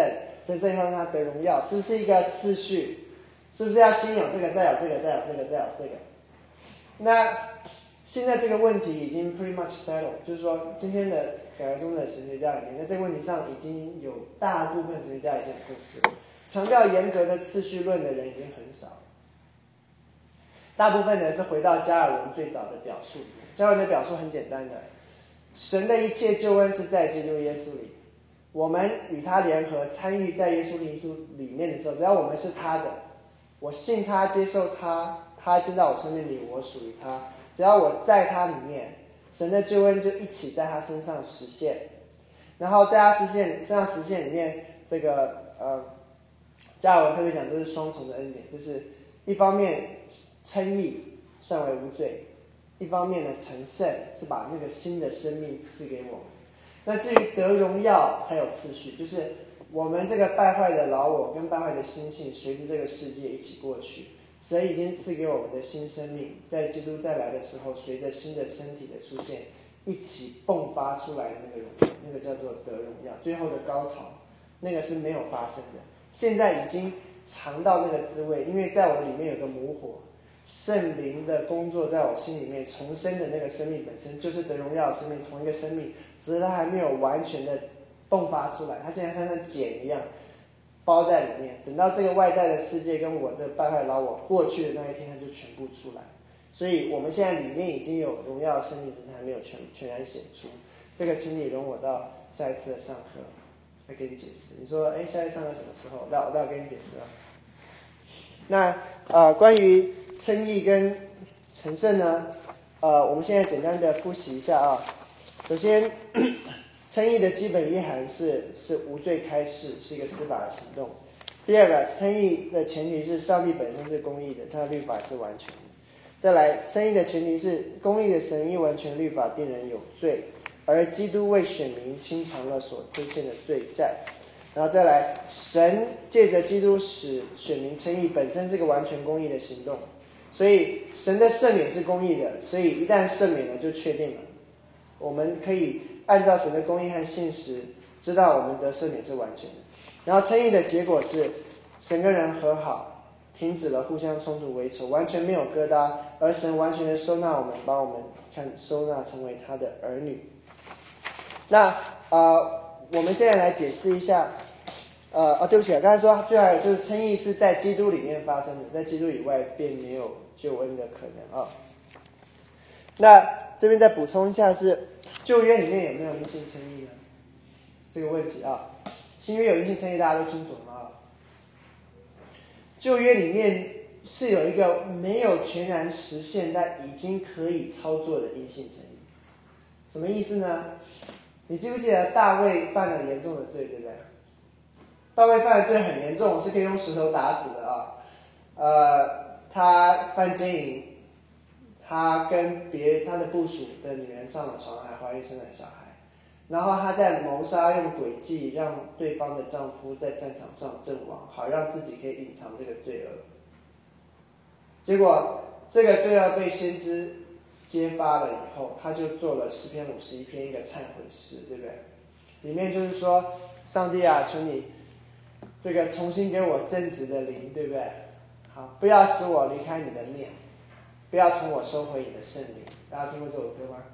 在这一方面他得荣耀，是不是一个次序？是不是要先有这个，再有这个，再有这个，再有这个？那现在这个问题已经 pretty much settled， 就是说今天的改革中的神学家里面，在这个问题上已经有大部分神学家已经有共识，强调严格的次序论的人已经很少，大部分人是回到加尔文最早的表述。加尔文的表述很简单的，神的一切救恩是在基督耶稣里，我们与他联合，参与在耶稣基督里面的时候，只要我们是他的，我信他，接受他，他进到我生命里，我属于他。只要我在他里面，神的救恩就一起在他身上实现。然后在他实现身上实现里面，这个呃，加尔文特别讲，这是双重的恩典，就是一方面称义算为无罪，一方面呢成圣是把那个新的生命赐给我们。那至于得荣耀才有次序，就是我们这个败坏的老我跟败坏的心性随着这个世界一起过去，神已经赐给我们的新生命，在基督再来的时候，随着新的身体的出现，一起迸发出来的那个荣耀，那个叫做得荣耀，最后的高潮，那个是没有发生的。现在已经尝到那个滋味，因为在我的里面有个母火，圣灵的工作在我心里面重生的那个生命本身就是得荣耀的生命，同一个生命，只是它还没有完全的迸发出来，它现在像像茧一样包在里面，等到这个外在的世界跟我这个败坏老我过去的那一天，它就全部出来。所以我们现在里面已经有荣耀的生命，只是还没有全全然显出。这个请你容我到下一次的上课再给你解释。你说，哎，下一次上课什么时候？那我到给你解释啊。那呃，关于称义跟成圣呢，呃，我们现在简单的复习一下啊。首先，称义的基本意涵是是无罪开示，是一个司法的行动。第二个，称义的前提是上帝本身是公义的，他的律法是完全的。再来，称义的前提是公义的神依完全律法定人有罪，而基督为选民清偿了所亏欠的罪债。然后再来，神借着基督使选民称义，本身是个完全公义的行动，所以神的赦免是公义的，所以一旦赦免了就确定了，我们可以按照神的公义和信实知道我们的赦免是完全的。然后称义的结果是神跟人和好，停止了互相冲突为仇，完全没有疙瘩，而神完全的收纳我们，把我们看收纳成为他的儿女。那呃我们现在来解释一下，呃，哦，对不起啊，刚才说最后就是称义是在基督里面发生的，在基督以外便没有救恩的可能啊。那这边再补充一下是，旧约里面有没有因信称义呢？这个问题啊，新约有因信称义，大家都清楚了啊。旧约里面是有一个没有全然实现，但已经可以操作的因信称义，什么意思呢？你记不记得大卫犯了严重的罪，对不对？大卫犯的罪很严重，是可以用石头打死的啊。呃，他犯奸淫，他跟别他的部属的女人上了床，还怀孕生了小孩，然后他在谋杀，用诡计让对方的丈夫在战场上阵亡，好让自己可以隐藏这个罪恶。结果这个罪恶被先知揭发了以后，他就做了诗篇五十一篇一个忏悔诗，对不对？里面就是说，上帝啊，求你这个重新给我正直的灵，对不对？好，不要使我离开你的面，不要从我收回你的圣灵。大家听过这首歌吗？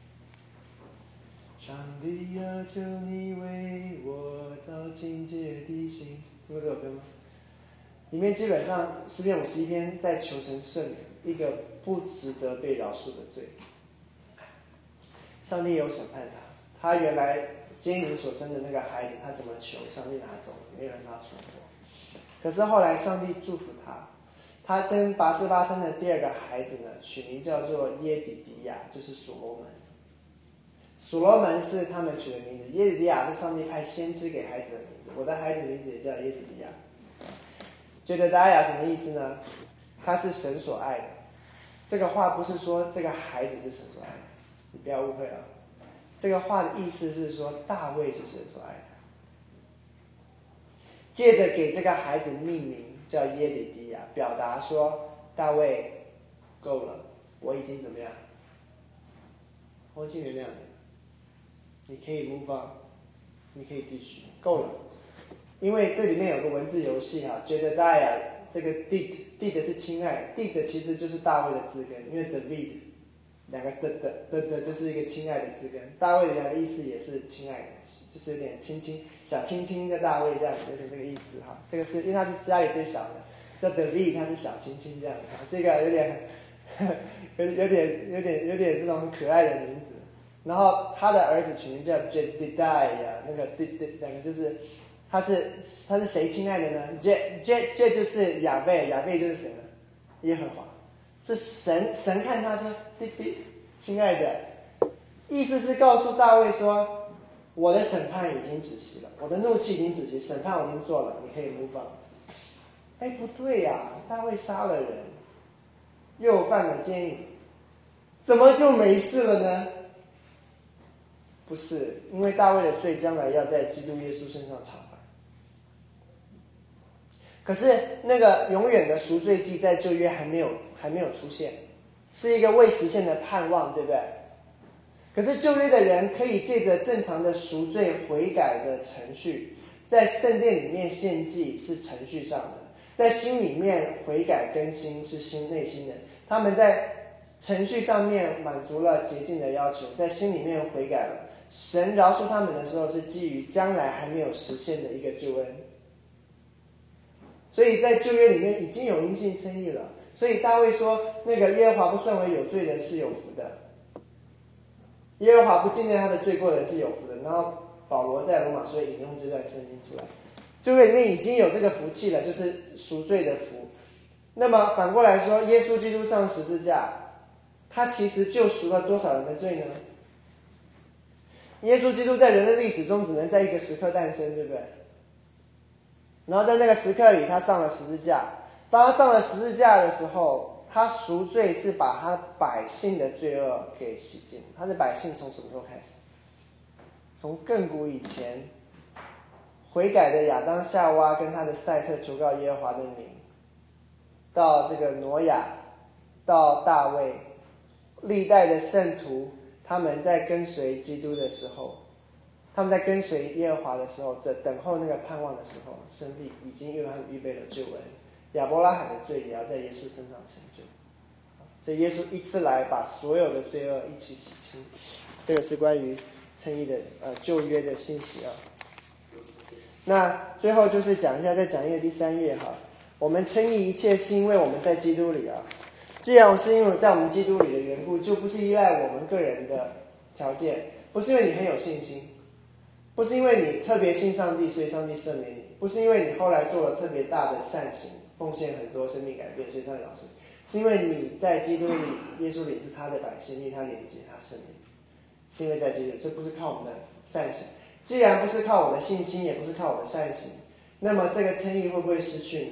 上帝啊，求你为我造清洁的心，听过这首歌吗？里面基本上诗篇五十一篇在求神赦免一个不值得被饶恕的罪。上帝有审判他，他原来奸淫所生的那个孩子，他怎么求，上帝拿走了，没有让他存活。可是后来上帝祝福他，他跟拔示巴生的第二个孩子呢，取名叫做耶底迪亚，就是所罗门。所罗门是他们取的名字，耶底迪亚是上帝派先知给孩子的名字。我的孩子名字也叫耶底迪亚。觉得达雅什么意思呢？他是神所爱的。这个话不是说这个孩子是神所爱的，你不要误会啊。这个话的意思是说大卫是神所爱的。借着给这个孩子命名叫耶底迪亚，表达说大卫够了，我已经怎么样？我已经原谅你，你可以move on，你可以继续，够了。 因为这里面有个文字游戏哈 ，Jedediah 这个 did did 是亲爱 ，did 其实就是大卫的字根，因为 David 两个的的的的就是一个亲爱的字根，大卫的两个意思也是亲爱的，就是有点亲亲小亲亲的大卫这样，有点这个意思哈。这个是因为他是家里最小的，叫 David 他是小亲亲这样的，是一个有点有有点有点有点这种很可爱的名字。然后他的儿子取名叫 Jedediah， 那个 d 两个就是他是他是谁亲爱的呢 ？J J J 就是亚贝，亚贝就是谁呢？耶和华，是神神看他说弟弟亲爱的，意思是告诉大卫说，我的审判已经止息了，我的怒气已经止息，审判我已经做了，你可以move on。哎，不对呀、啊，大卫杀了人，又犯了奸淫，怎么就没事了呢？不是，因为大卫的罪将来要在基督耶稣身上偿还。可是那个永远的赎罪祭在旧约还没有还没有出现，是一个未实现的盼望，对不对？可是旧约的人可以借着正常的赎罪悔改的程序，在圣殿里面献祭是程序上的，在心里面悔改更新是心内心的。他们在程序上面满足了洁净的要求，在心里面悔改了。神饶恕他们的时候是基于将来还没有实现的一个救恩，所以在旧约里面已经有因信称义了。所以大卫说，那个耶和华不算为有罪的是有福的，耶和华不纪念他的罪过的人是有福的。然后保罗在罗马书引用这段圣经出来，旧约里面已经有这个福气了，就是赎罪的福。那么反过来说，耶稣基督上十字架，他其实救赎了多少人的罪呢？耶稣基督在人类历史中只能在一个时刻诞生，对不对？然后在那个时刻里，他上了十字架。当他上了十字架的时候，他赎罪是把他百姓的罪恶给洗净。他的百姓从什么时候开始？从亘古以前，悔改的亚当夏娃跟他的赛特求告耶和华的名，到这个挪亚，到大卫，历代的圣徒，他们在跟随基督的时候，他们在跟随耶和华的时候，在等候那个盼望的时候，上帝已经为他们预备了救恩。亚伯拉罕的罪也要在耶稣身上成就，所以耶稣一次来把所有的罪恶一起洗清。这个是关于称义的呃旧约的信息啊。那最后就是讲一下，在讲义第三页哈，我们称义一切是因为我们在基督里啊。既然是因为在我们基督里的缘故，就不是依赖我们个人的条件，不是因为你很有信心，不是因为你特别信上帝所以上帝赦免你，不是因为你后来做了特别大的善行，奉献很多生命改变所以上帝饶恕你，是因为你在基督里，耶稣里是他的百姓，因为他连接他赦免，是因为在基督里，这不是靠我们的善行。既然不是靠我的信心，也不是靠我的善行，那么这个称义会不会失去呢？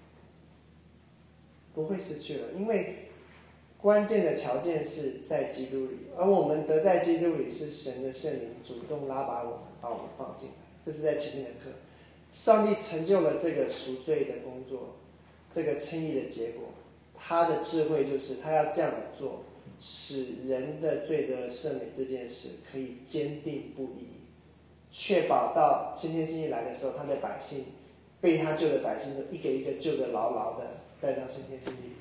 不会失去了，因为关键的条件是在基督里，而我们得在基督里是神的圣灵主动拉拔我们，把我们放进来。这是在前面的课，上帝成就了这个赎罪的工作，这个称义的结果，他的智慧就是他要这样做，使人的罪得赦免这件事可以坚定不移，确保到新天新地来的时候，他的百姓被他救的百姓都一个一个救得牢牢的带到新天新地。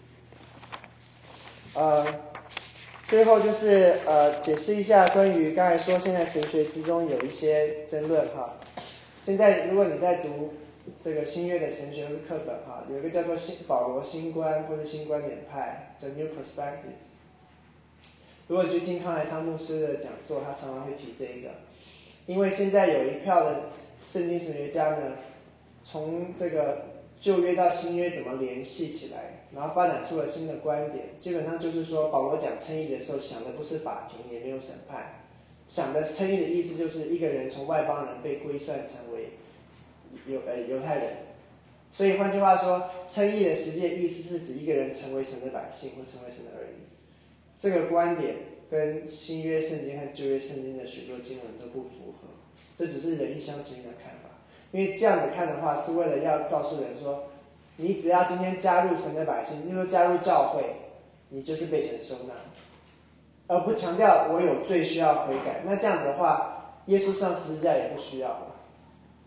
呃，最后就是呃解释一下关于刚才说现在神学之中有一些争论哈。现在如果你在读这个新约的神学课本哈，有一个叫做新保罗新观或者新观点派，叫 New Perspective。如果你去听康来昌牧师的讲座，他常常会提这一个，因为现在有一票的圣经神学家呢，从这个旧约到新约怎么联系起来，然后发展出了新的观点。基本上就是说，保罗讲称义的时候，想的不是法庭，也没有审判，想的称义的意思就是一个人从外邦人被归算成为犹呃犹太人。所以换句话说，称义的实际意思是指一个人成为神的百姓，或成为神的儿女。这个观点跟新约圣经和旧约圣经的许多经文都不符合，这只是人一厢情愿的看法。因为这样子看的话，是为了要告诉人说，你只要今天加入神的百姓，例如加入教会，你就是被神收纳，而不强调我有罪需要悔改。那这样子的话，耶稣上十字架也不需要了，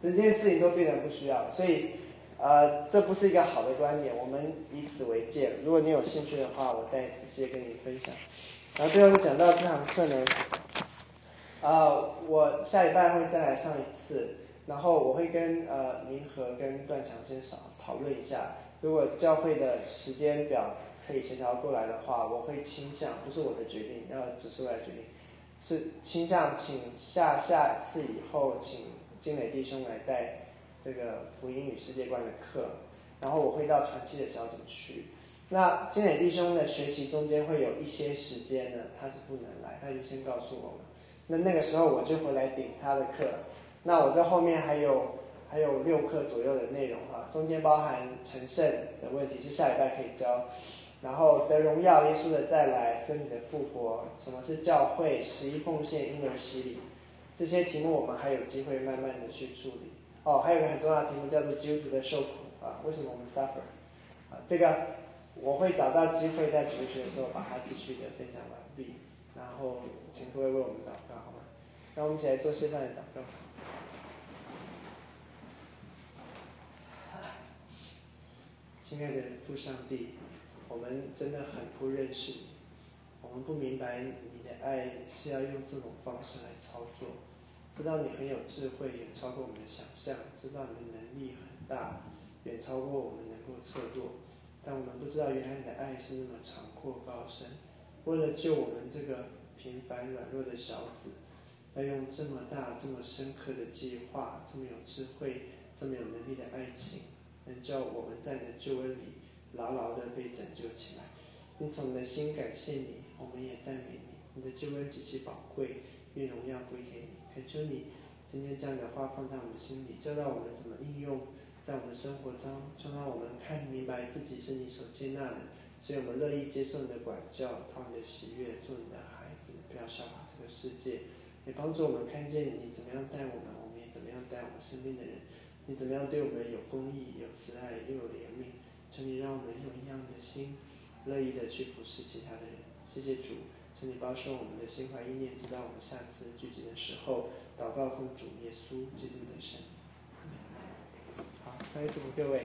整件事情都变得不需要，所以呃，这不是一个好的观点，我们以此为戒。如果你有兴趣的话，我再仔细跟你分享。然后最后就讲到这堂课呢，呃，我下礼拜会再来上一次，然后我会跟呃明和跟段强先少讨论一下，如果教会的时间表可以协调过来的话，我会倾向，不是我的决定，要只是我来决定，是倾向请下下次以后请金磊弟兄来带这个福音与世界观的课，然后我会到团契的小组去。那金磊弟兄的学习中间会有一些时间呢，他是不能来，他已经先告诉我们。那那个时候我就回来顶他的课。那我在后面还有还有六课左右的内容哈，中间包含成圣的问题，是下礼拜可以教。然后得荣耀，耶稣的再来，身体的复活，什么是教会，十一奉献，婴儿洗礼，这些题目我们还有机会慢慢的去处理。哦，还有一个很重要的题目叫做基督徒的受苦啊，为什么我们 suffer 啊？这个我会找到机会在主学的时候把它继续的分享完毕，然后请各位为我们祷告，好吗？让我们一起来做示范的祷告。亲爱的父上帝，我们真的很不认识你，我们不明白你的爱是要用这种方式来操作，知道你很有智慧，远超过我们的想象，知道你的能力很大，远超过我们能够测度，但我们不知道原来你的爱是那么长阔高深，为了救我们这个平凡软弱的小子，要用这么大这么深刻的计划，这么有智慧这么有能力的爱情，能叫我们在你的救恩里牢牢地被拯救起来。因此我们的心感谢你，我们也赞美你，你的救恩极其宝贵，愿荣耀归给你。恳求你今天将你的话放在我们心里，教导我们怎么应用在我们的生活中，教导我们看明白自己是你所接纳的，所以我们乐意接受你的管教，讨你的喜悦，做你的孩子，不要效法这个世界，也帮助我们看见你怎么样带我们，我们也怎么样带我们身边的人，你怎么样对我们有公义，有慈爱，又有怜悯。求你让我们有一样的心，乐意的去服侍其他的人。谢谢主，求你保守我们的心怀意念，直到我们下次聚集的时候，祷告奉主耶稣基督的圣名。好，再一次祝福各位。